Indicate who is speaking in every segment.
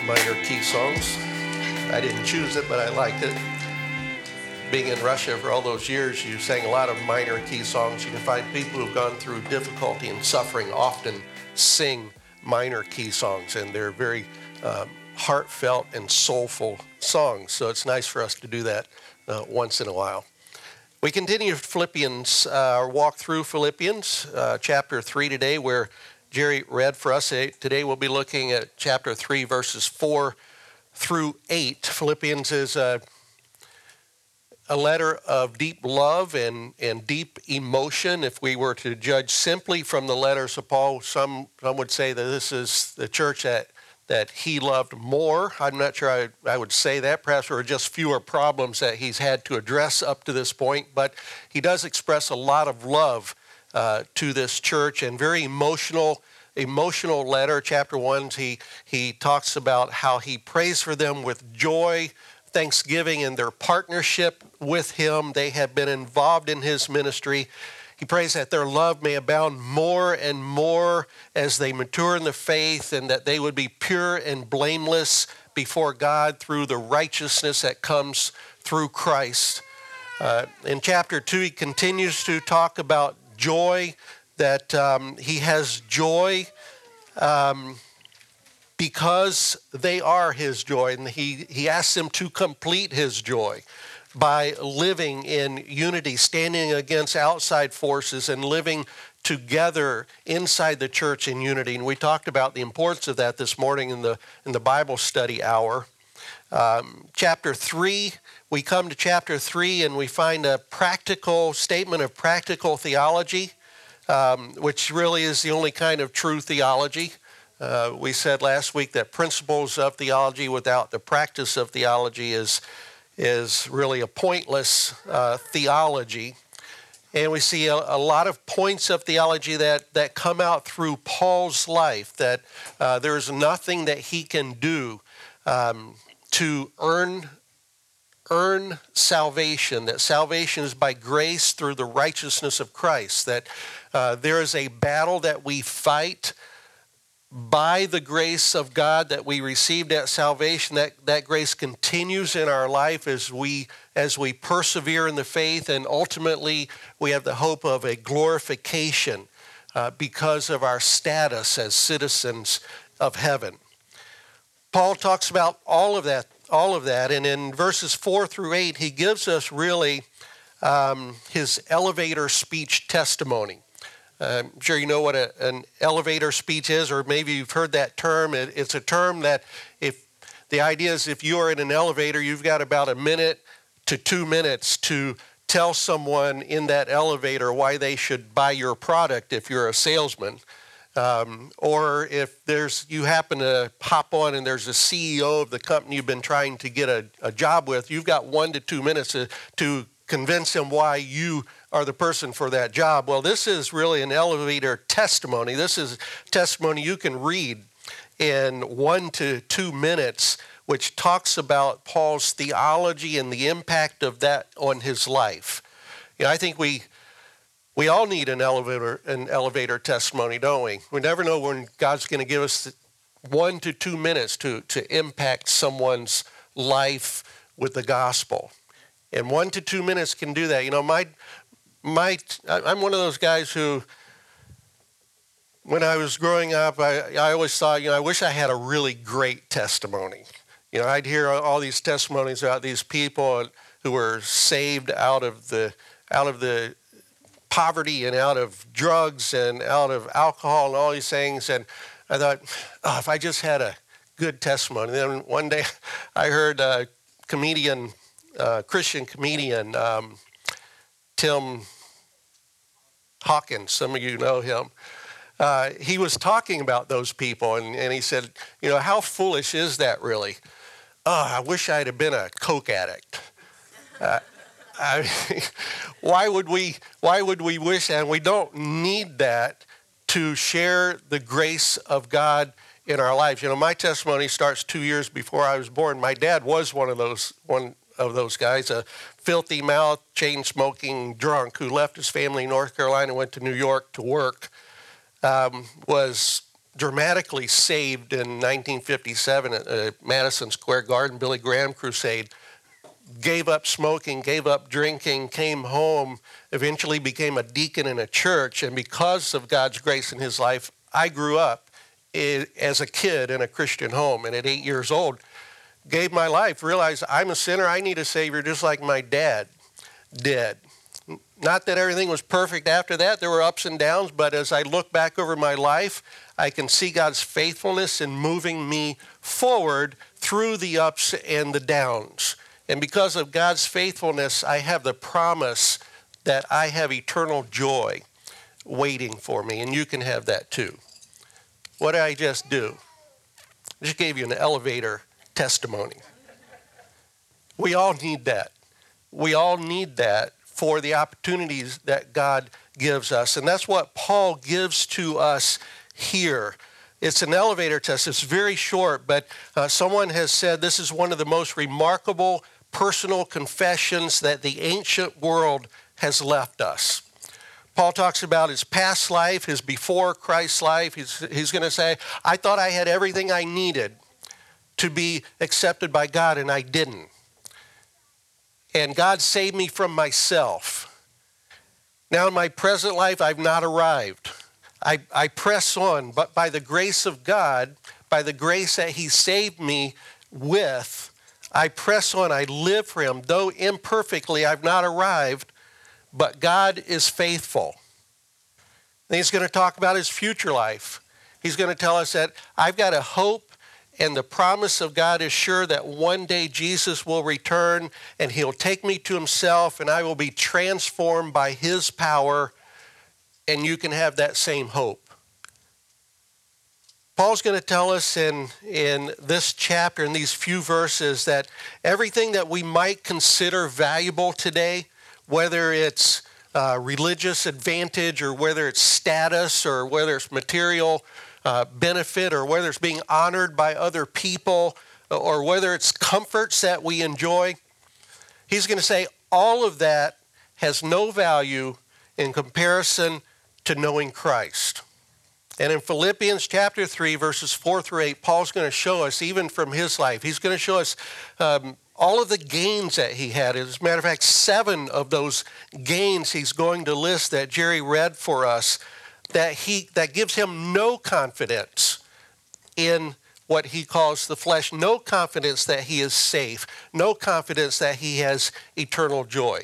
Speaker 1: minor key songs. I didn't choose it, but I liked it. Being in Russia for all those years, you sang a lot of minor key songs. You can find people who've gone through difficulty and suffering often sing minor key songs, and they're very heartfelt and soulful songs. So it's nice for us to do that once in a while. We continue Philippians, our walk through Philippians, chapter 3 today, where Jerry read for us. Today we'll be looking at chapter 3, verses 4 through 8. Philippians is a letter of deep love and deep emotion. If we were to judge simply from the letters of Paul, some would say that this is the church that he loved more. I'm not sure I would say that. Perhaps there are just fewer problems that he's had to address up to this point, but he does express a lot of love to this church, and very emotional letter. Chapter 1, he talks about how he prays for them with joy, thanksgiving, in their partnership with him. They have been involved in his ministry. He prays that their love may abound more and more as they mature in the faith, and that they would be pure and blameless before God through the righteousness that comes through Christ. In chapter 2, he continues to talk about joy, that he has joy because they are his joy, and he asks them to complete his joy by living in unity, standing against outside forces and living together inside the church in unity. And we talked about the importance of that this morning in the Bible study hour. Chapter 3, we come to chapter 3 and we find a practical statement of practical theology, which really is the only kind of true theology. We said last week that principles of theology without the practice of theology is really a pointless theology. And we see a lot of points of theology that come out through Paul's life, that there's nothing that he can do to earn salvation, that salvation is by grace through the righteousness of Christ, that there is a battle that we fight by the grace of God that we received at salvation. That grace continues in our life as we persevere in the faith, and ultimately we have the hope of a glorification because of our status as citizens of heaven. Paul talks about all of that, and in verses 4 through 8, he gives us really his elevator speech testimony. I'm sure you know what an elevator speech is, or maybe you've heard that term. It's a term that the idea is if you are in an elevator, you've got about 1 minute to 2 minutes to tell someone in that elevator why they should buy your product if you're a salesman. Or if you happen to hop on and there's a CEO of the company you've been trying to get a job with, you've got 1 to 2 minutes to convince him why you are the person for that job. Well, this is really an elevator testimony. This is testimony you can read in 1 to 2 minutes, which talks about Paul's theology and the impact of that on his life. I think we all need an elevator testimony, don't we? We never know when God's going to give us 1 to 2 minutes to impact someone's life with the gospel. And 1 to 2 minutes can do that. I'm one of those guys who, when I was growing up, I always thought, I wish I had a really great testimony. I'd hear all these testimonies about these people who were saved out of the poverty and out of drugs and out of alcohol and all these things. And I thought, if I just had a good testimony. Then one day I heard a Christian comedian, Tim Hawkins, some of you know him. He was talking about those people, and he said, how foolish is that really? I wish I'd have been a coke addict. Why would we wish that? We don't need that to share the grace of God in our lives. My testimony starts 2 years before I was born. My dad was one of those guys, a filthy mouth, chain-smoking drunk who left his family in North Carolina and went to New York to work, was dramatically saved in 1957 at Madison Square Garden, Billy Graham crusade, gave up smoking, gave up drinking, came home, eventually became a deacon in a church. And because of God's grace in his life, I grew up as a kid in a Christian home. And at 8 years old, gave my life, realized I'm a sinner, I need a Savior just like my dad did. Not that everything was perfect after that. There were ups and downs, but as I look back over my life, I can see God's faithfulness in moving me forward through the ups and the downs. And because of God's faithfulness, I have the promise that I have eternal joy waiting for me, and you can have that too. What did I just do? I just gave you an elevator testimony. We all need that. We all need that for the opportunities that God gives us. And that's what Paul gives to us here. It's an elevator test. It's very short, but someone has said this is one of the most remarkable personal confessions that the ancient world has left us. Paul talks about his past life, his before Christ life. He's going to say, I thought I had everything I needed to be accepted by God, and I didn't. And God saved me from myself. Now in my present life, I've not arrived. I press on, but by the grace of God, by the grace that he saved me with, I press on, I live for him. Though imperfectly, I've not arrived, but God is faithful. And he's going to talk about his future life. He's going to tell us that I've got a hope, and the promise of God is sure that one day Jesus will return and he'll take me to himself and I will be transformed by his power, and you can have that same hope. Paul's going to tell us in this chapter, in these few verses, that everything that we might consider valuable today, whether it's religious advantage or whether it's status or whether it's material benefit or whether it's being honored by other people or whether it's comforts that we enjoy, he's going to say all of that has no value in comparison to knowing Christ. And in Philippians chapter 3, verses 4 through 8, Paul's going to show us, even from his life, he's going to show us all of the gains that he had. As a matter of fact, 7 of those gains he's going to list that Jerry read for us, that gives him no confidence in what he calls the flesh, no confidence that he is safe, no confidence that he has eternal joy.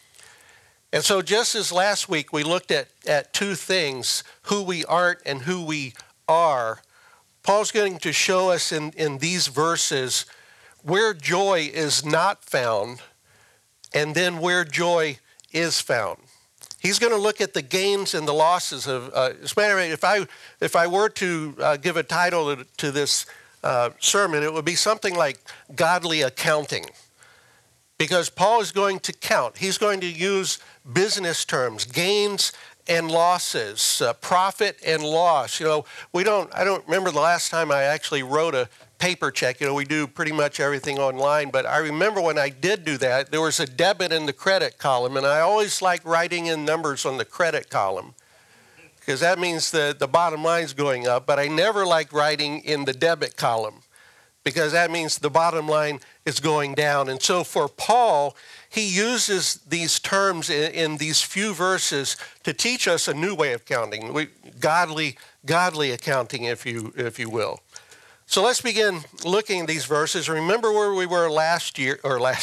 Speaker 1: And so just as last week we looked at 2 things, who we aren't and who we are, Paul's going to show us in these verses where joy is not found and then where joy is found. He's going to look at the gains and the losses of, as a matter of fact, if I were to give a title to this sermon, it would be something like Godly Accounting. Because Paul is going to count. He's going to use business terms, gains and losses, profit and loss. I don't remember the last time I actually wrote a paper check. We do pretty much everything online, but I remember when I did do that, there was a debit in the credit column, and I always like writing in numbers on the credit column because that means the bottom line's going up, but I never liked writing in the debit column because that means the bottom line is going down. And so for Paul, he uses these terms in these few verses to teach us a new way of counting, godly accounting, if you will. So let's begin looking at these verses. Remember where we were last year.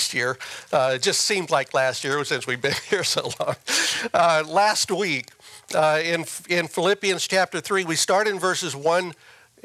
Speaker 1: It just seemed like last year since we've been here so long. Last week in Philippians chapter 3, we start in verse 1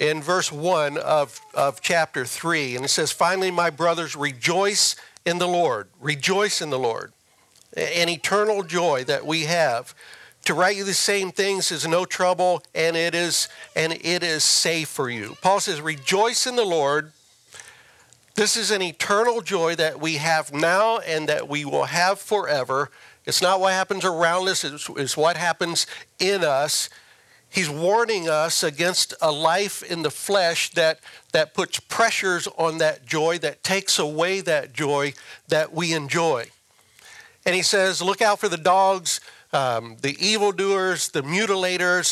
Speaker 1: of chapter 3. And it says, finally, my brothers, rejoice in the Lord. Rejoice in the Lord. An eternal joy that we have. To write you the same things is no trouble, and it is safe for you. Paul says, rejoice in the Lord. This is an eternal joy that we have now and that we will have forever. It's not what happens around us, it's what happens in us. He's warning us against a life in the flesh that puts pressures on that joy, that takes away that joy that we enjoy. And he says, look out for the dogs, the evildoers, the mutilators,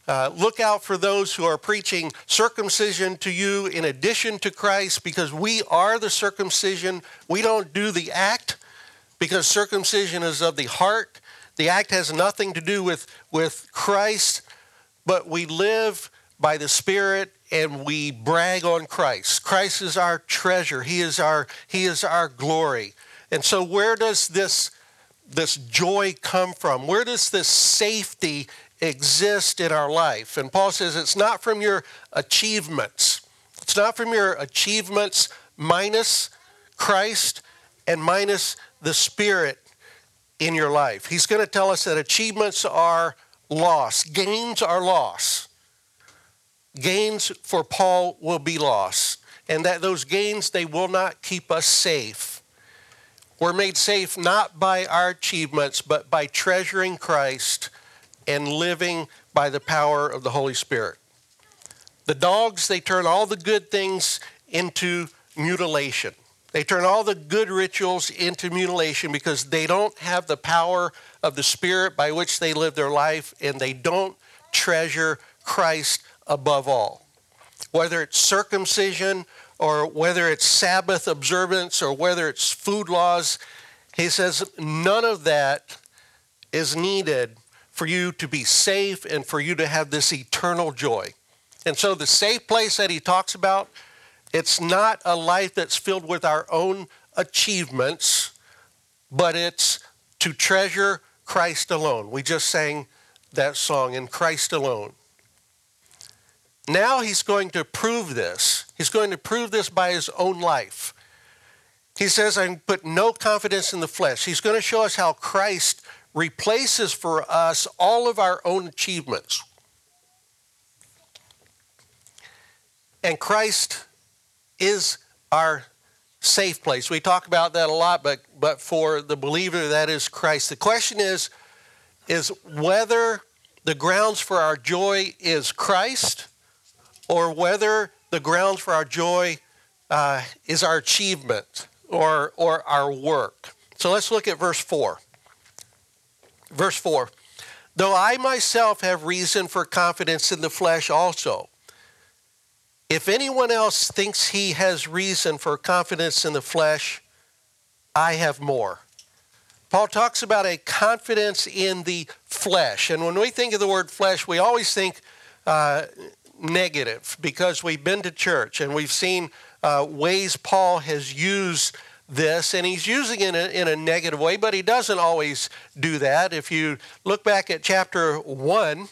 Speaker 1: Look out for those who are preaching circumcision to you in addition to Christ, because we are the circumcision. We don't do the act, because circumcision is of the heart. The act has nothing to do with Christ, but we live by the Spirit and we brag on Christ. Christ is our treasure. He is our glory. And so where does this joy come from? Where does this safety exist in our life? And Paul says it's not from your achievements. It's not from your achievements minus Christ and minus the Spirit in your life. He's going to tell us that achievements are loss. Gains are loss. Gains for Paul will be loss. And that those gains, they will not keep us safe. We're made safe not by our achievements, but by treasuring Christ and living by the power of the Holy Spirit. The dogs, they turn all the good things into mutilation. They turn all the good rituals into mutilation because they don't have the power of the Spirit by which they live their life, and they don't treasure Christ above all. Whether it's circumcision or whether it's Sabbath observance or whether it's food laws, he says none of that is needed for you to be safe and for you to have this eternal joy. And so the safe place that he talks about, it's not a life that's filled with our own achievements, but it's to treasure Christ alone. We just sang that song, In Christ Alone. Now he's going to prove this. He's going to prove this by his own life. He says, I put no confidence in the flesh. He's going to show us how Christ replaces for us all of our own achievements. And Christ is our safe place. We talk about that a lot, but for the believer, that is Christ. The question is whether the grounds for our joy is Christ, or whether the grounds for our joy is our achievement or our work. So let's look at verse 4. Verse 4, though I myself have reason for confidence in the flesh also, if anyone else thinks he has reason for confidence in the flesh, I have more. Paul talks about a confidence in the flesh. And when we think of the word flesh, we always think negative, because we've been to church and we've seen ways Paul has used this, and he's using it in a negative way, but he doesn't always do that. If you look back at chapter 1,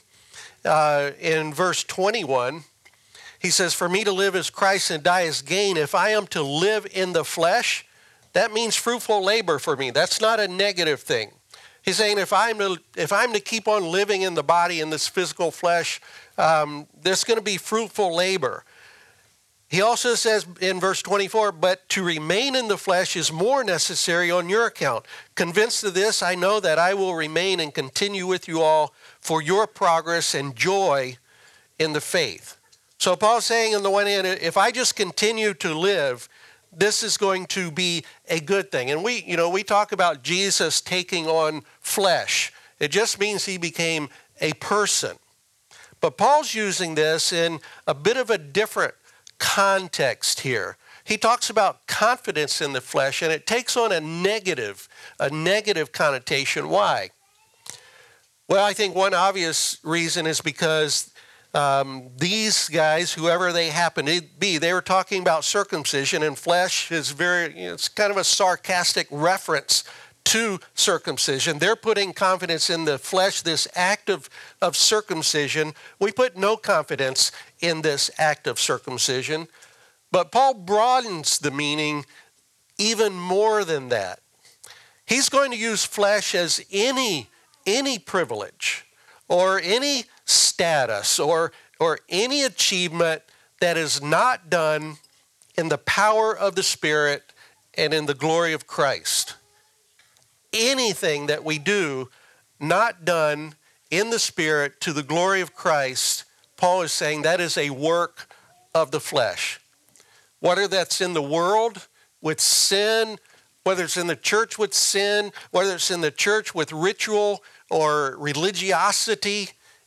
Speaker 1: in verse 21, he says, for me to live is Christ and die is gain. If I am to live in the flesh, that means fruitful labor for me. That's not a negative thing. He's saying if I'm to keep on living in the body, in this physical flesh, there's going to be fruitful labor. He also says in verse 24, but to remain in the flesh is more necessary on your account. Convinced of this, I know that I will remain and continue with you all for your progress and joy in the faith. So Paul's saying on the one hand, if I just continue to live, this is going to be a good thing. And we talk about Jesus taking on flesh. It just means he became a person. But Paul's using this in a bit of a different context here. He talks about confidence in the flesh, and it takes on a negative connotation. Why? Well, I think one obvious reason is because these guys, whoever they happen to be, they were talking about circumcision, and flesh is it's kind of a sarcastic reference to circumcision. They're putting confidence in the flesh, this act of circumcision. We put no confidence in this act of circumcision. But Paul broadens the meaning even more than that. He's going to use flesh as any privilege or any status or any achievement that is not done in the power of the Spirit and in the glory of Christ. Anything that we do not done in the Spirit to the glory of Christ, Paul is saying that is a work of the flesh. Whether that's in the world with sin, whether it's in the church with sin, whether it's in the church with ritual or religiosity,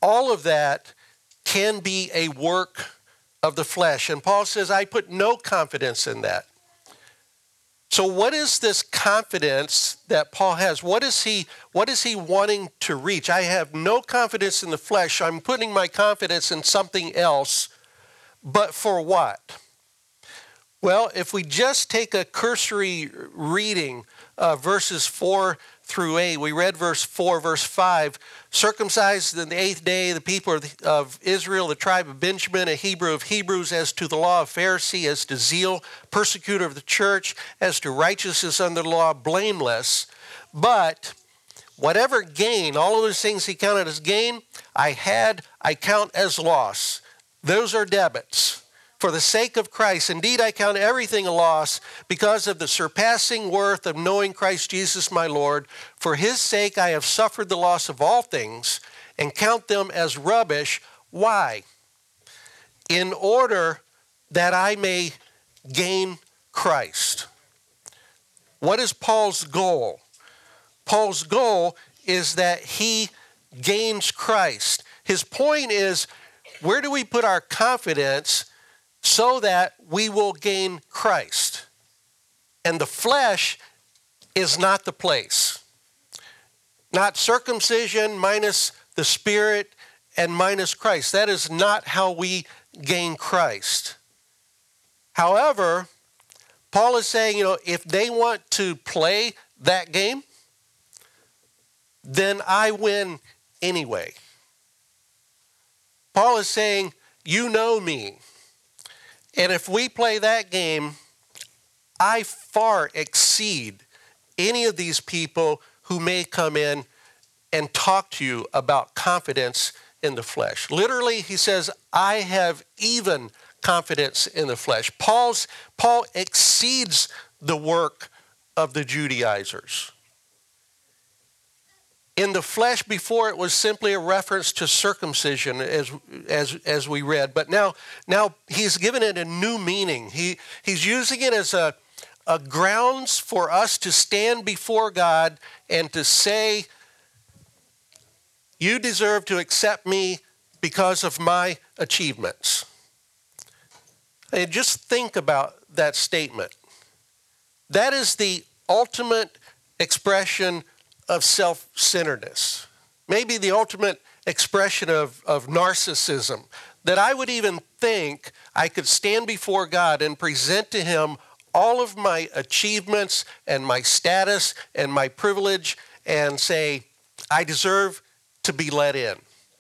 Speaker 1: all of that can be a work of the flesh. And Paul says, I put no confidence in that. So what is this confidence that Paul has? What is he wanting to reach? I have no confidence in the flesh. I'm putting my confidence in something else. But for what? Well, if we just take a cursory reading of verses 4 through 8, we read verse 4, verse 5, circumcised in the 8th day, the people of Israel, the tribe of Benjamin, a Hebrew of Hebrews, as to the law, of Pharisee, as to zeal, persecutor of the church, as to righteousness under the law, blameless. But whatever gain, all of those things he counted as gain, I count as loss. Those are debits. For the sake of Christ, indeed I count everything a loss because of the surpassing worth of knowing Christ Jesus my Lord. For his sake I have suffered the loss of all things and count them as rubbish. Why? In order that I may gain Christ. What is Paul's goal? Paul's goal is that he gains Christ. His point is, where do we put our confidence so that we will gain Christ? And the flesh is not the place. Not circumcision minus the Spirit and minus Christ. That is not how we gain Christ. However, Paul is saying, if they want to play that game, then I win anyway. Paul is saying, you know me. And if we play that game, I far exceed any of these people who may come in and talk to you about confidence in the flesh. Literally, he says, I have even confidence in the flesh. Paul exceeds the work of the Judaizers. In the flesh, before, it was simply a reference to circumcision, as we read. But now he's given it a new meaning. He's using it as a grounds for us to stand before God and to say, you deserve to accept me because of my achievements. And just think about that statement. That is the ultimate expression of self-centeredness, maybe the ultimate expression of narcissism, that I would even think I could stand before God and present to him all of my achievements and my status and my privilege and say, I deserve to be let in.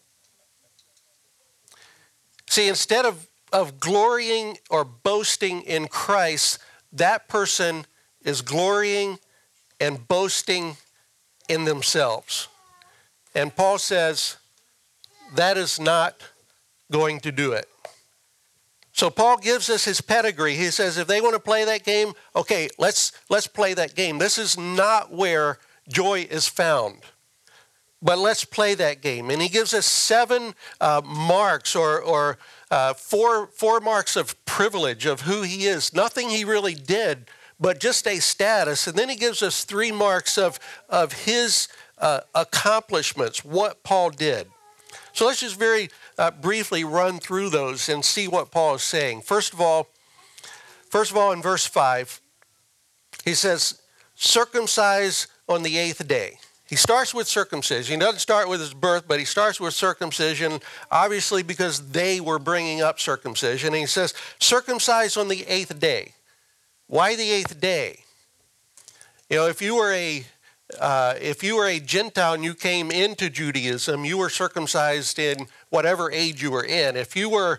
Speaker 1: See, instead of glorying or boasting in Christ, that person is glorying and boasting in themselves. And Paul says that is not going to do it. So Paul gives us his pedigree. He says if they want to play that game, okay, let's play that game. This is not where joy is found. But let's play that game. And he gives us 7 marks or 4 marks of privilege of who he is. Nothing he really did, but just a status. And then he gives us 3 marks of his accomplishments, what Paul did. So let's just very briefly run through those and see what Paul is saying. First of all, in verse 5, he says, circumcise on the 8th day. He starts with circumcision. He doesn't start with his birth, but he starts with circumcision, obviously because they were bringing up circumcision. And he says, circumcise on the 8th day. Why the 8th day? If you were a Gentile and you came into Judaism, you were circumcised in whatever age you were in. If you were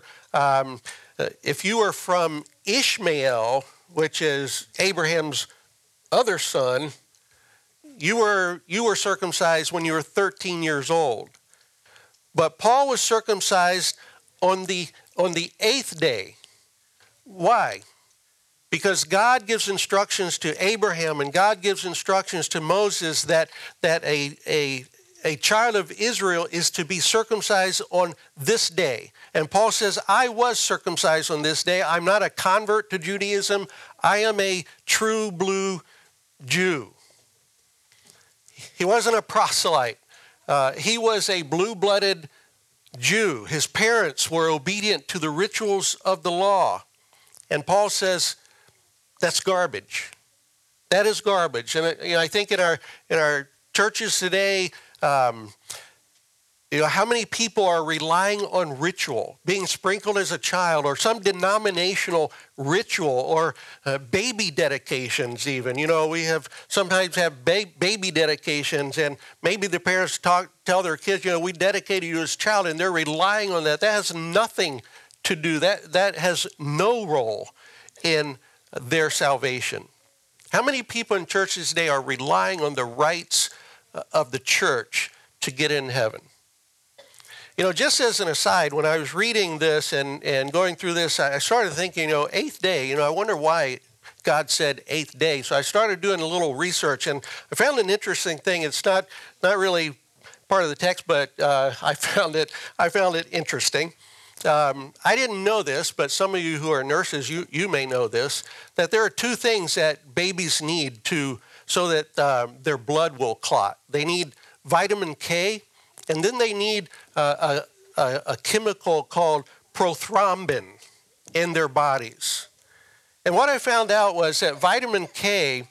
Speaker 1: from Ishmael, which is Abraham's other son, you were circumcised when you were 13 years old. But Paul was circumcised on the 8th day. Why? Because God gives instructions to Abraham and God gives instructions to Moses that a child of Israel is to be circumcised on this day. And Paul says, I was circumcised on this day. I'm not a convert to Judaism. I am a true blue Jew. He wasn't a proselyte. He was a blue-blooded Jew. His parents were obedient to the rituals of the law. And Paul says, that's garbage. That is garbage. And I think in our churches today, how many people are relying on ritual, being sprinkled as a child, or some denominational ritual, or baby dedications even. We sometimes have baby dedications, and maybe the parents tell their kids, we dedicated you as a child, and they're relying on that. That has nothing to do, that has no role in their salvation. How many people in churches today are relying on the rites of the church to get in heaven? Just as an aside, when I was reading this and going through this, I started thinking, eighth day, I wonder why God said eighth day. So I started doing a little research, and I found an interesting thing. It's not really part of the text, but I found it interesting. I didn't know this, but some of you who are nurses, you may know this, that there are two things that babies need so that their blood will clot. They need vitamin K, and then they need a chemical called prothrombin in their bodies. And what I found out was that vitamin K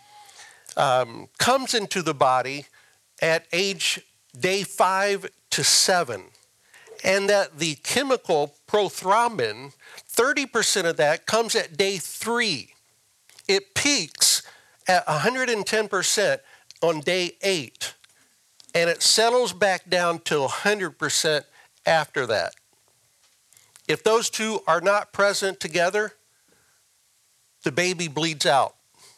Speaker 1: comes into the body at age day 5 to 7. And that the chemical prothrombin, 30% of that comes at day 3. It peaks at 110% on day 8. And it settles back down to 100% after that. If those two are not present together, the baby bleeds out.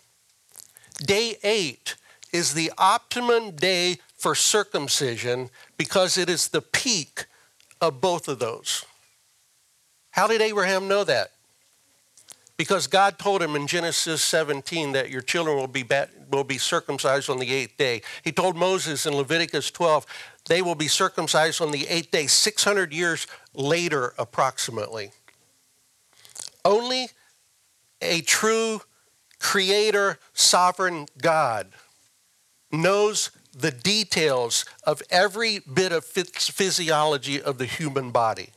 Speaker 1: Day 8 is the optimum day for circumcision because it is the peak of both of those. How did Abraham know that? Because God told him in Genesis 17 that your children will be circumcised on the 8th day. He told Moses in Leviticus 12, they will be circumcised on the 8th day, 600 years later approximately. Only a true creator, sovereign God knows the details of every bit of physiology of the human body.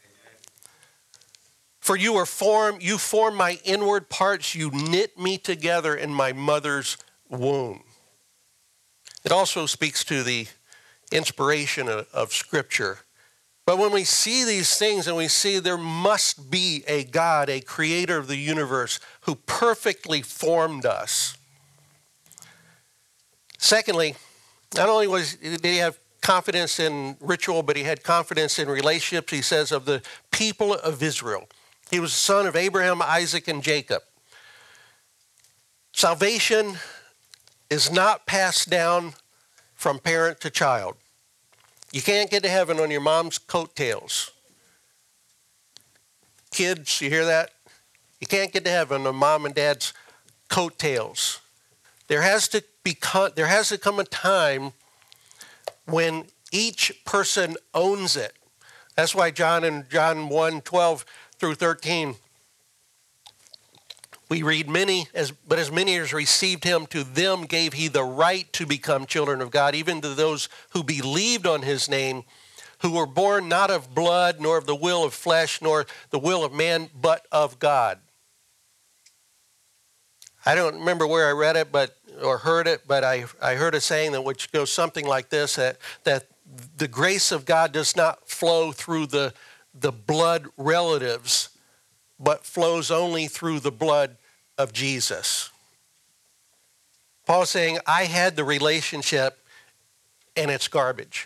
Speaker 1: For you form my inward parts, you knit me together in my mother's womb. It also speaks to the inspiration of Scripture. But when we see these things and we see there must be a God, a creator of the universe, who perfectly formed us. Secondly, not only did he have confidence in ritual, but he had confidence in relationships. He says of the people of Israel. He was the son of Abraham, Isaac, and Jacob. Salvation is not passed down from parent to child. You can't get to heaven on your mom's coattails. Kids, you hear that? You can't get to heaven on mom and dad's coattails. There has to come a time when each person owns it. That's why John 1:12 through 13, we read but as many as received him, to them gave he the right to become children of God, even to those who believed on his name, who were born not of blood, nor of the will of flesh, nor the will of man, but of God. I don't remember where I read it or heard it, but I heard a saying which goes something like this, that the grace of God does not flow through the blood relatives, but flows only through the blood of Jesus. Paul's saying, I had the relationship and it's garbage.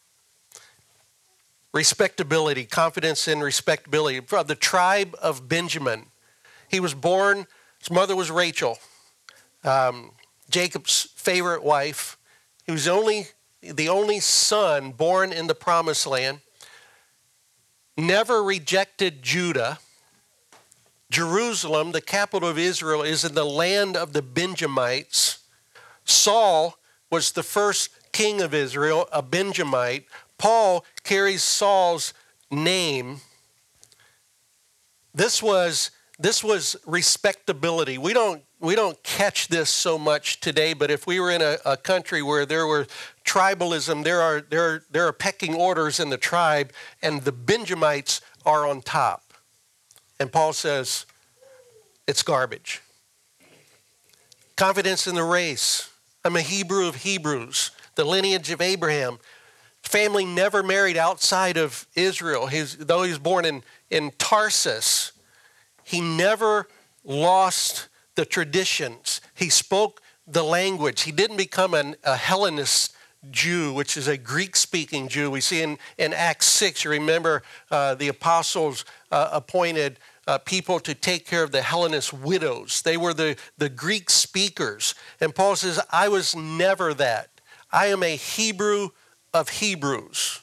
Speaker 1: Respectability, confidence in respectability. From the tribe of Benjamin, he was born, his mother was Rachel, Jacob's favorite wife. He was the only son born in the promised land. Never rejected Judah. Jerusalem, the capital of Israel, is in the land of the Benjamites. Saul was the first king of Israel, a Benjamite. Paul carries Saul's name. This was respectability. We don't we don't catch this so much today, but if we were in a country where there were tribalism, there are pecking orders in the tribe, and the Benjamites are on top. And Paul says, it's garbage. Confidence in the race. I'm a Hebrew of Hebrews, the lineage of Abraham. Family never married outside of Israel. Though he was born in Tarsus, he never lost the traditions. He spoke the language. He didn't become a Hellenist Jew, which is a Greek-speaking Jew. We see in Acts 6, you remember the apostles appointed people to take care of the Hellenist widows. They were the Greek speakers. And Paul says, I was never that. I am a Hebrew of Hebrews.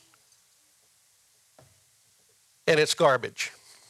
Speaker 1: And it's garbage.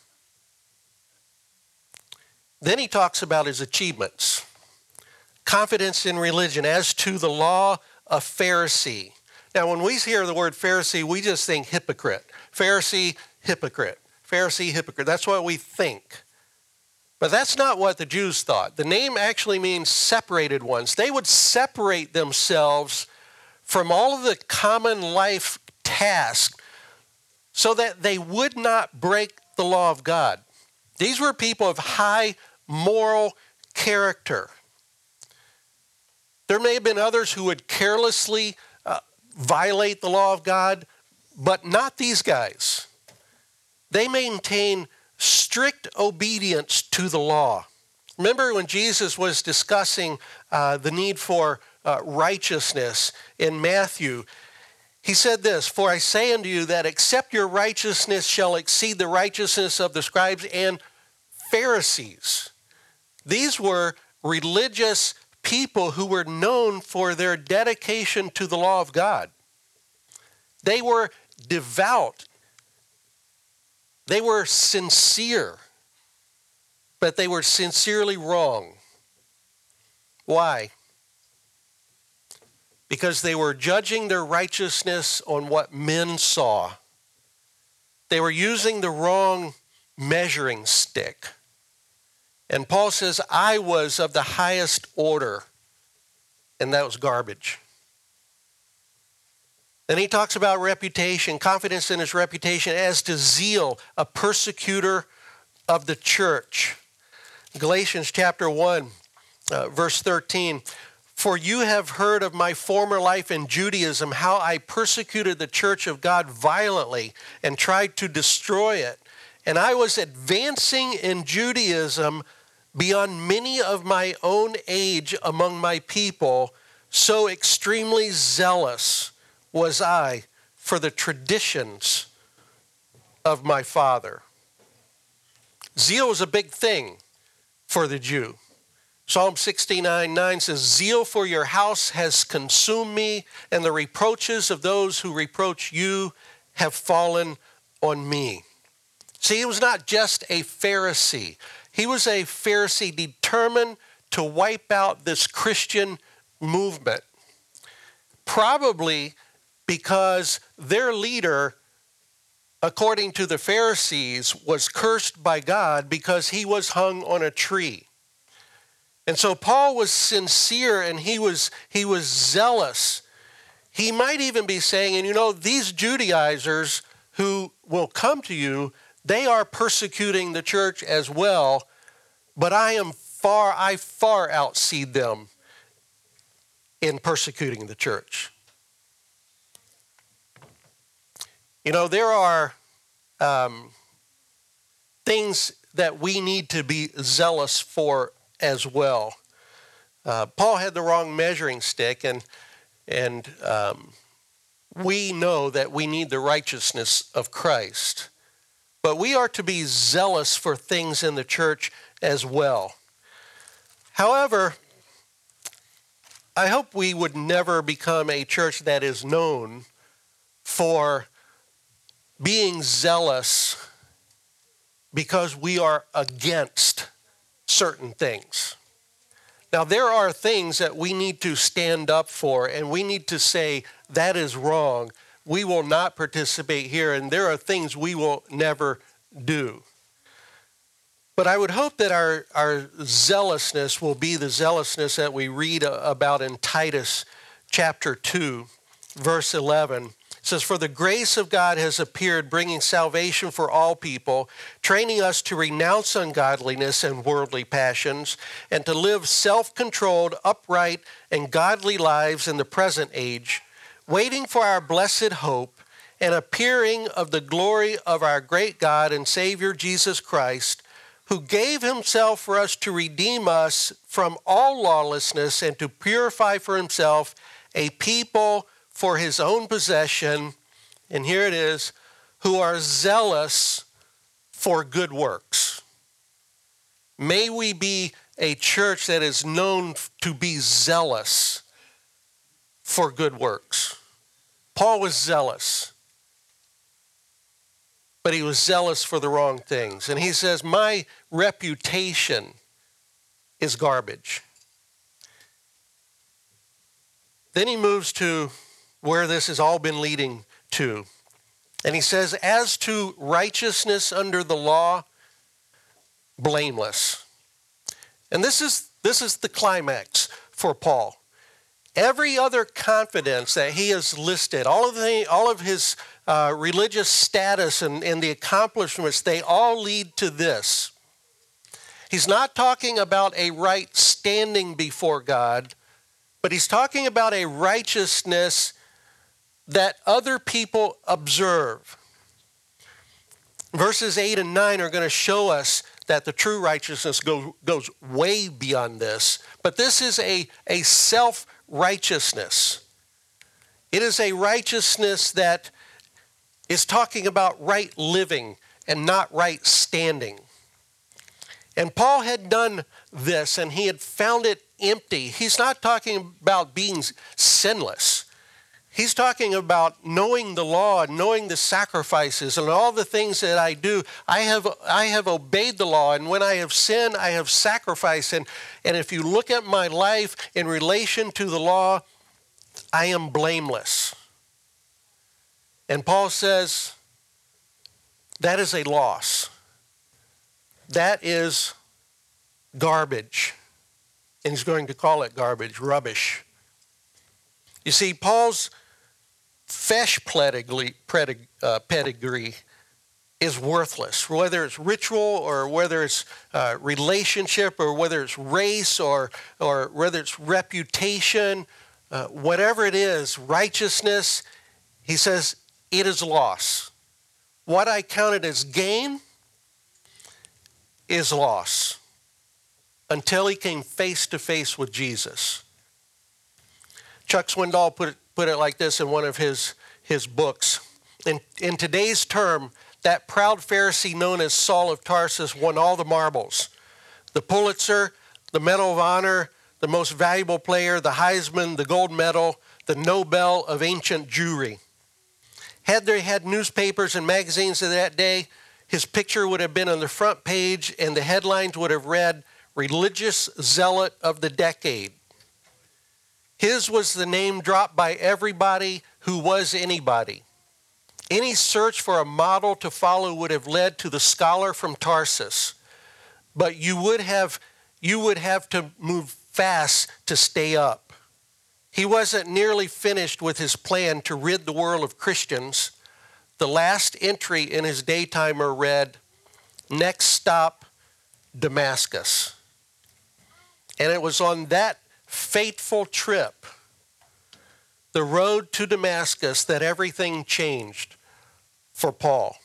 Speaker 1: Then he talks about his achievements. Confidence in religion as to the law of Pharisee. Now, when we hear the word Pharisee, we just think hypocrite. Pharisee, hypocrite. Pharisee, hypocrite. That's what we think. But that's not what the Jews thought. The name actually means separated ones. They would separate themselves from all of the common life tasks so that they would not break the law of God. These were people of high moral character. There may have been others who would carelessly violate the law of God, but not these guys. They maintain strict obedience to the law. Remember when Jesus was discussing the need for righteousness in Matthew, he said this, "For I say unto you that except your righteousness shall exceed the righteousness of the scribes and Pharisees." These were religious people who were known for their dedication to the law of God. They were devout. They were sincere, but they were sincerely wrong. Why? Because they were judging their righteousness on what men saw. They were using the wrong measuring stick. And Paul says, I was of the highest order, and that was garbage. Then he talks about reputation, confidence in his reputation, as to zeal, a persecutor of the church. Galatians chapter 1, verse 13. For you have heard of my former life in Judaism, how I persecuted the church of God violently and tried to destroy it. And I was advancing in Judaism beyond many of my own age among my people, so extremely zealous was I for the traditions of my father. Zeal was a big thing for the Jew. Psalm 69:9 says, Zeal for your house has consumed me, and the reproaches of those who reproach you have fallen on me. See, he was not just a Pharisee. He was a Pharisee determined to wipe out this Christian movement. Probably because their leader, according to the Pharisees, was cursed by God because he was hung on a tree. And so Paul was sincere and he was zealous. He might even be saying, and you know, these Judaizers who will come to you, they are persecuting the church as well, but I far outseed them in persecuting the church. You know, there are things that we need to be zealous for as well. Paul had the wrong measuring stick, and we know that we need the righteousness of Christ. But we are to be zealous for things in the church as well. However, I hope we would never become a church that is known for being zealous because we are against certain things. Now, there are things that we need to stand up for, and we need to say, that is wrong. We will not participate here, and there are things we will never do. But I would hope that our zealousness will be the zealousness that we read about in Titus chapter 2, verse 11. It says, "For the grace of God has appeared, bringing salvation for all people, training us to renounce ungodliness and worldly passions, and to live self-controlled, upright, and godly lives in the present age, waiting for our blessed hope and appearing of the glory of our great God and Savior Jesus Christ, who gave himself for us to redeem us from all lawlessness and to purify for himself a people for his own possession," and here it is, "who are zealous for good works." May we be a church that is known to be zealous for good works. Paul was zealous, but he was zealous for the wrong things. And he says, my reputation is garbage. Then he moves to where this has all been leading to. And he says, as to righteousness under the law, blameless. And this is the climax for Paul. Every other confidence that he has listed, all of his religious status and the accomplishments, they all lead to this. He's not talking about a right standing before God, but he's talking about a righteousness that other people observe. Verses 8 and 9 are going to show us that the true righteousness goes way beyond this. But this is a self-righteousness. It is a righteousness that is talking about right living and not right standing. And Paul had done this and he had found it empty. He's not talking about being sinless. He's talking about knowing the law and knowing the sacrifices and all the things that I do. I have obeyed the law, and when I have sinned, I have sacrificed. And if you look at my life in relation to the law, I am blameless. And Paul says that is a loss. That is garbage. And he's going to call it garbage, rubbish. You see, Paul's flesh pedigree is worthless, whether it's ritual or whether it's relationship or whether it's race or whether it's reputation, whatever it is, righteousness, he says, it is loss. What I counted as gain is loss until he came face to face with Jesus. Chuck Swindoll put it like this in one of his books. In today's term, that proud Pharisee known as Saul of Tarsus won all the marbles. The Pulitzer, the Medal of Honor, the most valuable player, the Heisman, the gold medal, the Nobel of ancient Jewry. Had they had newspapers and magazines of that day, his picture would have been on the front page and the headlines would have read, "Religious Zealot of the Decade." His was the name dropped by everybody who was anybody. Any search for a model to follow would have led to the scholar from Tarsus. But you would have to move fast to stay up. He wasn't nearly finished with his plan to rid the world of Christians. The last entry in his daytimer read, "Next stop, Damascus." And it was on that fateful trip, the road to Damascus, that everything changed for Paul.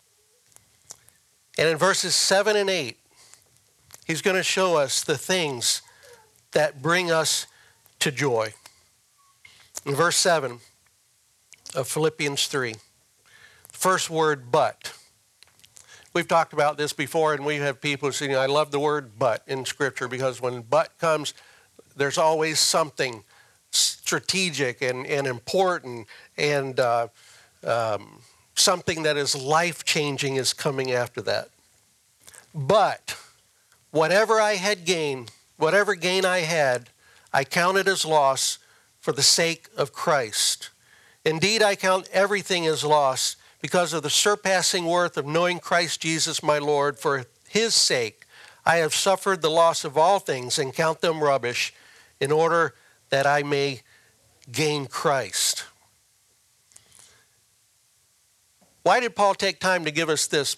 Speaker 1: And in verses 7 and 8, he's going to show us the things that bring us to joy. In verse 7 of Philippians 3, first word, but. We've talked about this before, and we have people saying, I love the word but in Scripture, because when but comes, there's always something strategic and important and something that is life-changing is coming after that. But whatever I had gained, whatever gain I had, I counted as loss for the sake of Christ. Indeed, I count everything as loss because of the surpassing worth of knowing Christ Jesus my Lord, for his sake, I have suffered the loss of all things and count them rubbish in order that I may gain Christ. Why did Paul take time to give us this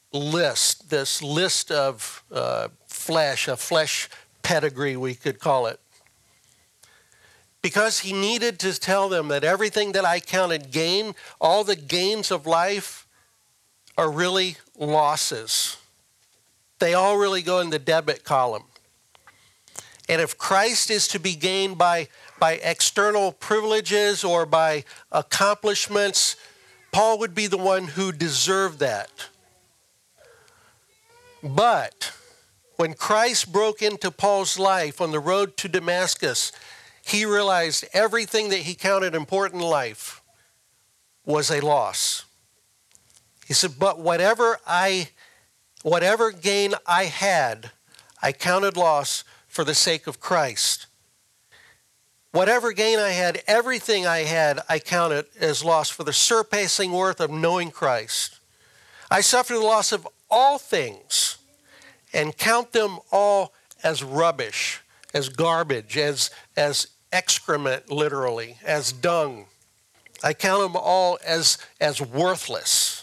Speaker 1: list of flesh, a flesh pedigree, we could call it? Because he needed to tell them that everything that I counted gain, all the gains of life, are really losses. They all really go in the debit column. And if Christ is to be gained by external privileges or by accomplishments, Paul would be the one who deserved that. But when Christ broke into Paul's life on the road to Damascus, he realized everything that he counted important in life was a loss. He said, but whatever gain I had, I counted loss for the sake of Christ. Whatever gain I had, everything I had, I counted as loss for the surpassing worth of knowing Christ. I suffered the loss of all things and count them all as rubbish, as garbage, as excrement, literally, as dung. I count them all as worthless.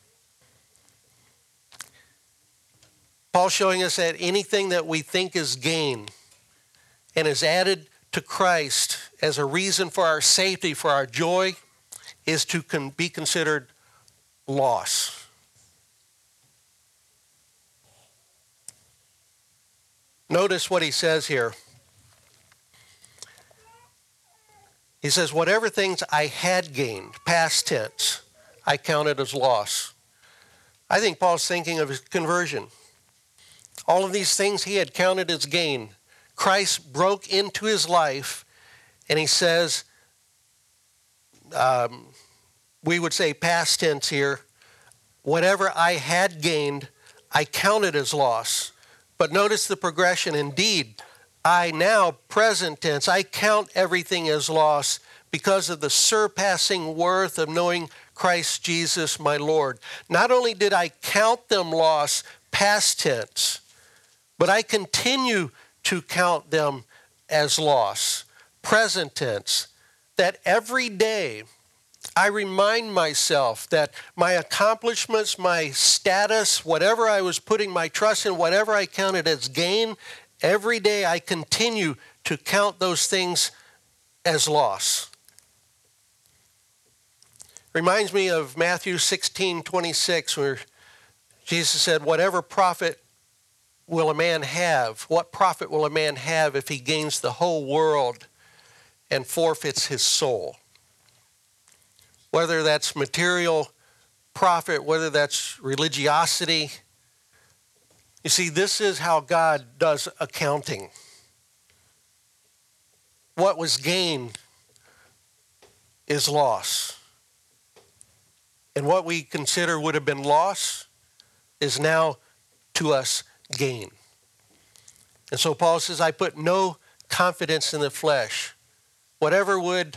Speaker 1: Paul's showing us that anything that we think is gain and is added to Christ as a reason for our safety, for our joy, is to be considered loss. Notice what he says here. He says, whatever things I had gained, past tense, I counted as loss. I think Paul's thinking of his conversion. All of these things he had counted as gain. Christ broke into his life, and he says, we would say past tense here, whatever I had gained, I counted as loss. But notice the progression. Indeed, I now, present tense, I count everything as loss because of the surpassing worth of knowing Christ Jesus my Lord. Not only did I count them loss, past tense, but I continue to count them as loss, present tense, that every day I remind myself that my accomplishments, my status, whatever I was putting my trust in, whatever I counted as gain, every day I continue to count those things as loss. Reminds me of Matthew 16:26, where Jesus said, whatever profit will a man have? What profit will a man have if he gains the whole world and forfeits his soul? Whether that's material profit, whether that's religiosity. You see, this is how God does accounting. What was gained is loss. And what we consider would have been loss is now to us gain. And so Paul says, I put no confidence in the flesh. Whatever would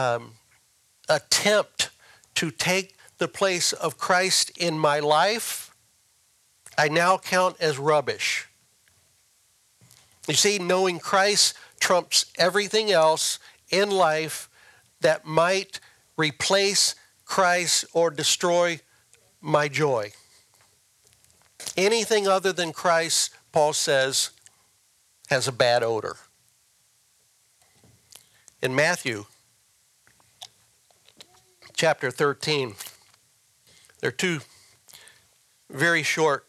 Speaker 1: attempt to take the place of Christ in my life, I now count as rubbish. You see, knowing Christ trumps everything else in life that might replace Christ or destroy my joy. Anything other than Christ, Paul says, has a bad odor. In Matthew chapter 13, there are two very short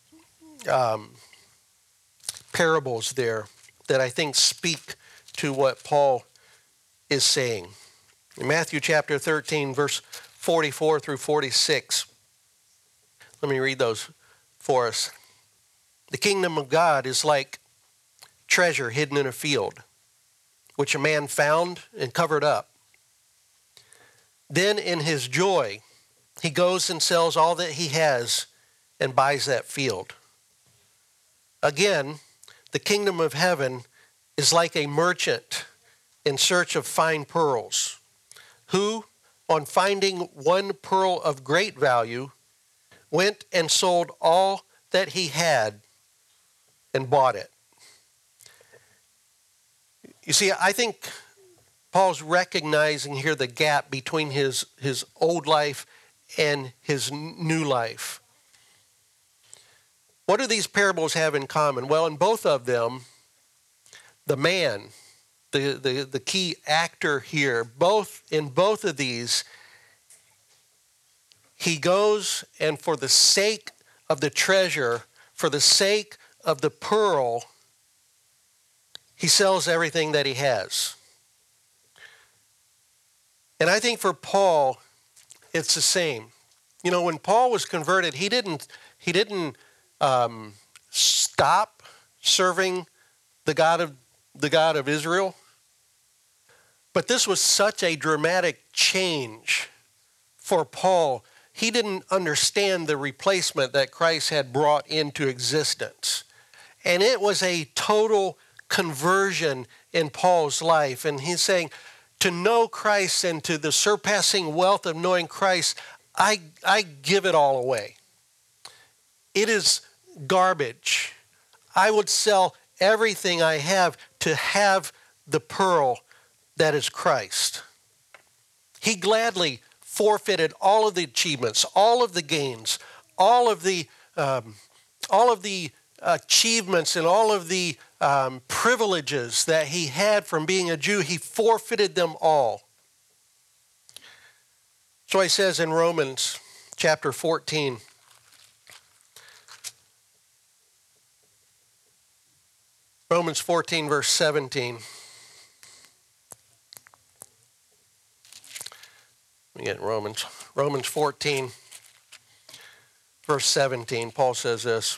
Speaker 1: parables there that I think speak to what Paul is saying. In Matthew chapter 13, verse 44 through 46, let me read those for us. The kingdom of God is like treasure hidden in a field, which a man found and covered up. Then in his joy, he goes and sells all that he has and buys that field. Again, the kingdom of heaven is like a merchant in search of fine pearls, who, on finding one pearl of great value, went and sold all that he had and bought it. You see, I think Paul's recognizing here the gap between his old life and his new life. What do these parables have in common? Well, in both of them, the man, the key actor here, in both of these, he goes and for the sake of the treasure, for the sake of the pearl, he sells everything that he has. And I think for Paul, it's the same. You know, when Paul was converted, he didn't stop serving the God of Israel. But this was such a dramatic change for Paul. He didn't understand the replacement that Christ had brought into existence. And it was a total conversion in Paul's life. And he's saying, to know Christ and to the surpassing wealth of knowing Christ, I give it all away. It is garbage. I would sell everything I have to have the pearl that is Christ. He gladly forfeited all of the achievements, all of the gains, all of the achievements and all of the privileges that he had from being a Jew. He forfeited them all. So he says in Romans chapter 14, Romans 14 verse 17. Let me get Romans 14 verse 17. Paul says this.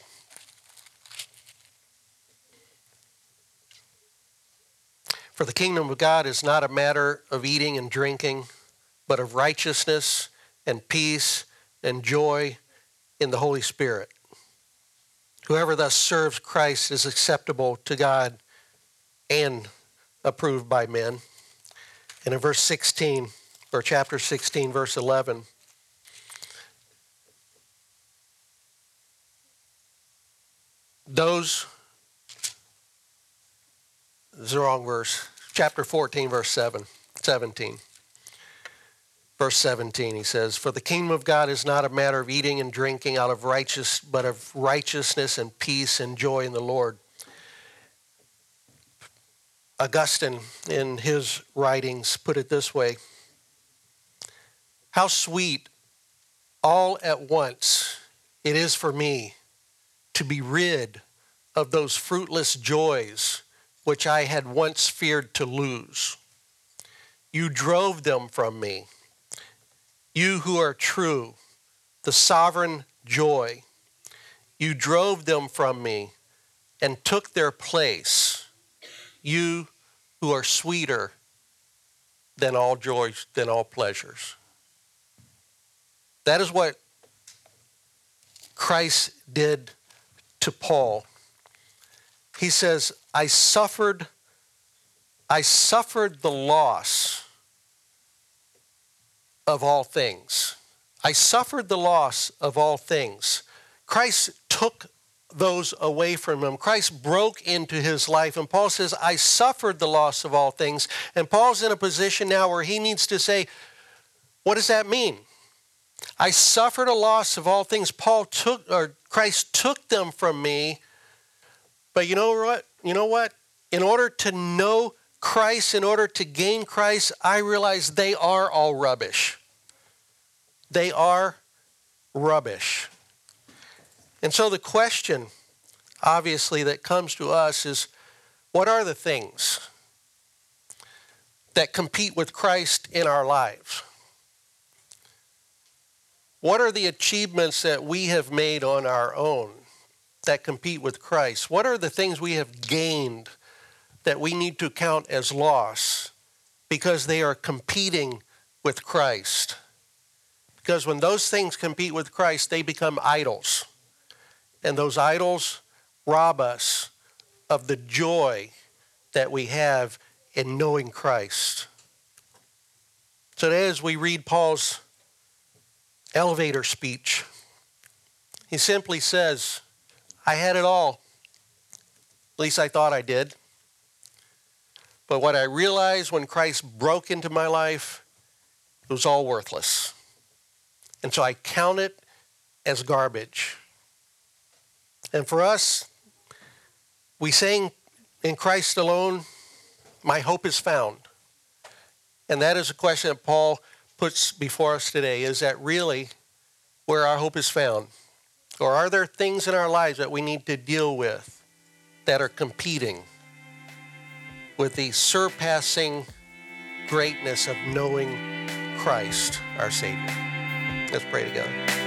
Speaker 1: For the kingdom of God is not a matter of eating and drinking, but of righteousness and peace and joy in the Holy Spirit. Whoever thus serves Christ is acceptable to God and approved by men. And in verse 16, or chapter 16, verse 11, this is the wrong verse. Chapter 14, verse 17. Verse 17, he says, for the kingdom of God is not a matter of eating and drinking but of righteousness and peace and joy in the Lord. Augustine, in his writings, put it this way. How sweet all at once it is for me to be rid of those fruitless joys which I had once feared to lose. You drove them from me. You who are true, the sovereign joy, you drove them from me and took their place. You who are sweeter than all joys, than all pleasures. That is what Christ did to Paul. He says, I suffered the loss of all things. I suffered the loss of all things. Christ took those away from him. Christ broke into his life. And Paul says, I suffered the loss of all things. And Paul's in a position now where he needs to say, what does that mean? I suffered a loss of all things. Christ took them from me. But you know what? In order to know Christ, in order to gain Christ, I realize they are all rubbish. They are rubbish. And so the question, obviously, that comes to us is, what are the things that compete with Christ in our lives? What are the achievements that we have made on our own that compete with Christ? What are the things we have gained that we need to count as loss because they are competing with Christ? Because when those things compete with Christ, they become idols. And those idols rob us of the joy that we have in knowing Christ. Today, as we read Paul's elevator speech, he simply says, I had it all. At least I thought I did. But what I realized when Christ broke into my life, it was all worthless. And so I count it as garbage. And for us, we sang in Christ alone, my hope is found. And that is a question that Paul puts before us today. Is that really where our hope is found? Or are there things in our lives that we need to deal with that are competing with the surpassing greatness of knowing Christ, our Savior? Let's pray together.